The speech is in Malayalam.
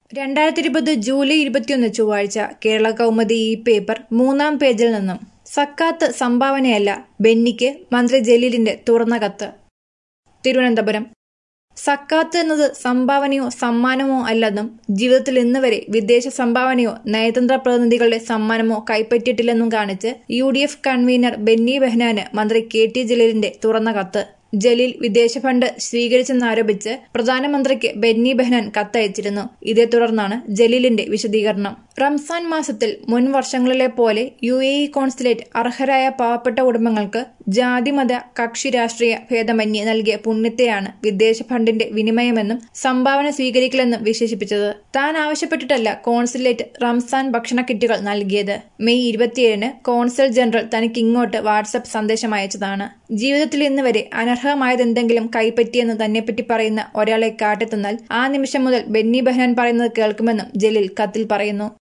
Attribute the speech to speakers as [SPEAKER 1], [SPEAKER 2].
[SPEAKER 1] 2020 ജൂലൈ 21 ചൊവ്വാഴ്ച കേരള കൗമുദി ഈ പേപ്പർ 3-ാം പേജിൽ നിന്നും സക്കാത്ത് സംഭാവനയല്ല ബെന്നിക്ക് മന്ത്രി ജലീലിന്റെ തുറന്ന കത്ത്. തിരുവനന്തപുരം. സക്കാത്ത് എന്നത് സംഭാവനയോ സമ്മാനമോ അല്ലെന്നും ജീവിതത്തിൽ ഇന്നുവരെ വിദേശ സംഭാവനയോ നയതന്ത്ര പ്രതിനിധികളുടെ സമ്മാനമോ കൈപ്പറ്റിയിട്ടില്ലെന്നും കാണിച്ച് UDF കൺവീനർ ബെന്നി ബെഹനാന് മന്ത്രി KT ജലീലിന്റെ തുറന്ന കത്ത്. ജലീൽ വിദേശ ഫണ്ട് സ്വീകരിച്ചെന്നാരോപിച്ച് പ്രധാനമന്ത്രിക്ക് ബെന്നി ബെഹനാൻ കത്തയച്ചിരുന്നു. ഇതേ തുടർന്നാണ് ജലീലിന്റെ വിശദീകരണം. റംസാൻ മാസത്തിൽ മുൻ വർഷങ്ങളിലെ പോലെ UAE കോൺസുലേറ്റ് അർഹരായ പാവപ്പെട്ട കുടുംബങ്ങൾക്ക് ജാതിമത കക്ഷി രാഷ്ട്രീയ ഭേദമന്യേ നൽകിയ പുണ്യത്തെയാണ് വിദേശ ഫണ്ടിന്റെ വിനിമയമെന്നും സംഭാവന സ്വീകരിക്കില്ലെന്നും വിശേഷിപ്പിച്ചത്. താൻ ആവശ്യപ്പെട്ടിട്ടല്ല കോൺസുലേറ്റ് റംസാൻ ഭക്ഷണ കിറ്റുകൾ നൽകിയത്. മെയ് 27 കോൺസൽ ജനറൽ തനിക്കിങ്ങോട്ട് വാട്സ്ആപ്പ് സന്ദേശം അയച്ചതാണ്. ജീവിതത്തിൽ ഇന്നുവരെ അനർഹമായതെന്തെങ്കിലും കൈപ്പറ്റിയെന്ന് തന്നെപ്പറ്റി പറയുന്ന ഒരാളെ കാട്ടിത്തന്നാൽ ആ നിമിഷം മുതൽ ബെന്നി ബെഹനാൻ പറയുന്നത് കേൾക്കുമെന്നും ജലീൽ കത്തിൽ പറയുന്നു.